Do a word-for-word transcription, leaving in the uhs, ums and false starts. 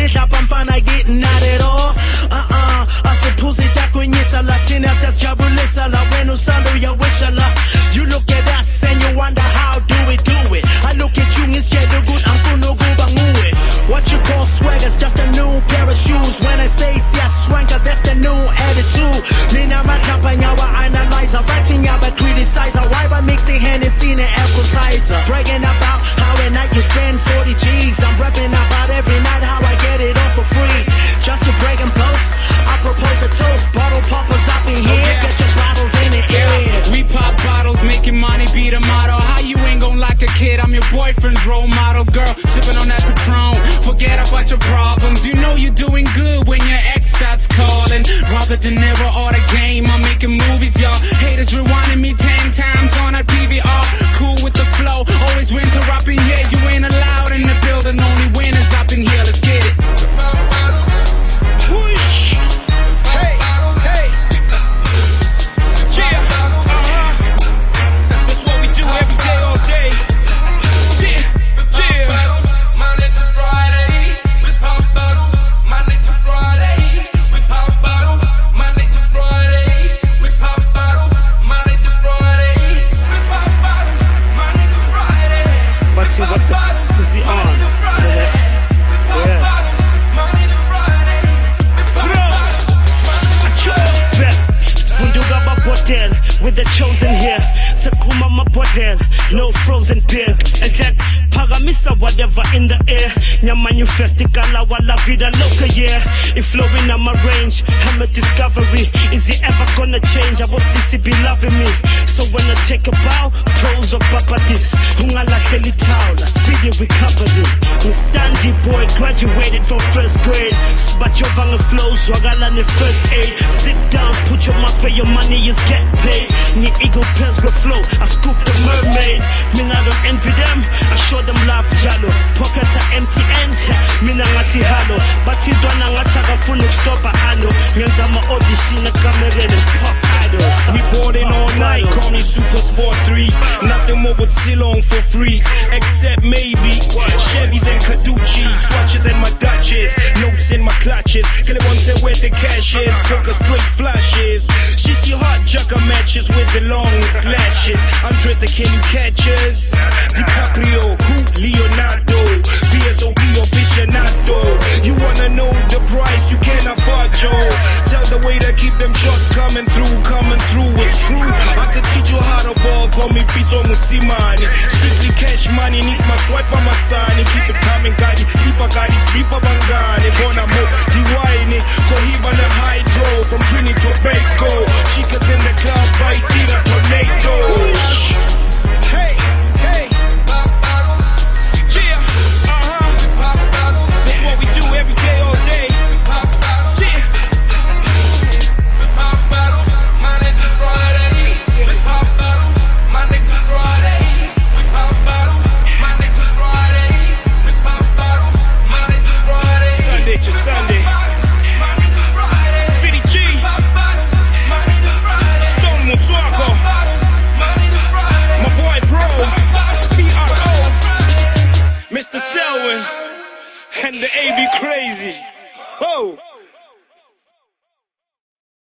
lapha mfana kithi not at all. Uh-uh, asiphuzi takunyisa la thina siyajabulisa la wena usanda uyawisha la. You look at us and you wonder how do we do it. I look at you ngisitshela ukuthi angifuni ukuba nguwe. What you call swagger's just a new pair of shoes. When I say siyaswanka, that's the new attitude. Nina madlapha nyawa analyzer, writing nyawa criticizer. Why by mixing Hennessy and apple cider? Bragging about how at night you spend forty G's. I'm rapping about every night how I get it all for free. Just to brag and boast, I propose a toast. Bottle poppers up in here, oh, yeah. Get your bottles in the air. Yeah. We pop bottles, making money be the motto. How you ain't gon' like a kid? I'm your boyfriend's role model, girl. Sipping on that Patron, forget about your problems. You know you're doing good when your ex starts calling. Robert De Niro or the game, I'm making movies, y'all. Haters rewinding me ten times on that P V R. Cool with the flow, always winter up in here. You ain't allowed in the building, only winners up in here. Let's get it. Whoosh. Hey, hey. Yeah, uh-huh. That's what we do every day, all day. Yeah, yeah. Monday to Friday, we pop bottles. Monday to Friday, we pop bottles. Monday to Friday, we pop bottles. Monday to Friday, we pop bottles. Monday to Friday. But what the f is he on? With the chosen here, Sakuma my bottle, no frozen beer. And then Pagamisa, whatever in the air. Nya manifesticala wala vida loca, yeah. It flowing on my range, I'm a discovery. Is it ever gonna change? I will see be loving me. So when I take a bow, pros or papatis, Hungala Telitaula, speedy recovery. We standy boy, graduated from first grade. Spachovanga flows, Wagala in first aid. Sit down, put your mouth where your money is get paid. Ni ego pens go flow, I scoop the mermaid. Me I don't envy them, I show them love jalo. Pockets are empty and mina ngati halo. Bati dwana ngataga funu stopa ano. Nyanza ma audition na camera and pop idols. We boarding all night, call me Super Sport three. Nothing more but Ceylon for free, except maybe Chevys and Caducci, swatches and my Dutches, notes in my clutches. Kill it once and where the cash is, poker straight flashes. She see hot jugger matches with the long slashes. Andretta, can you catch us? DiCaprio, who? Leonardo, V S O P aficionado. You wanna know the price? You can't afford, Joe. Tell the way to keep them shots coming through, coming through. It's true. I could teach you how to ball. Call me Pito Musimani. Strictly cash money, needs my swipe on my sign. Keep it coming, gadi. Keep a gadi, keep a bangani. Bona mo, diwaini. Cohiba na hydro from Trinity to Tobago. Chicas in the club, bite a tornado. Hey, hey. Pop bottles. Yeah, uh-huh. Pop bottles. That's what we do every day, all day. Pop bottles. Yeah. We pop bottles. Monday to Friday. We pop bottles. Monday to Friday. We pop bottles. Monday to Friday. We pop bottles. Monday to Friday. Sunday to Sunday.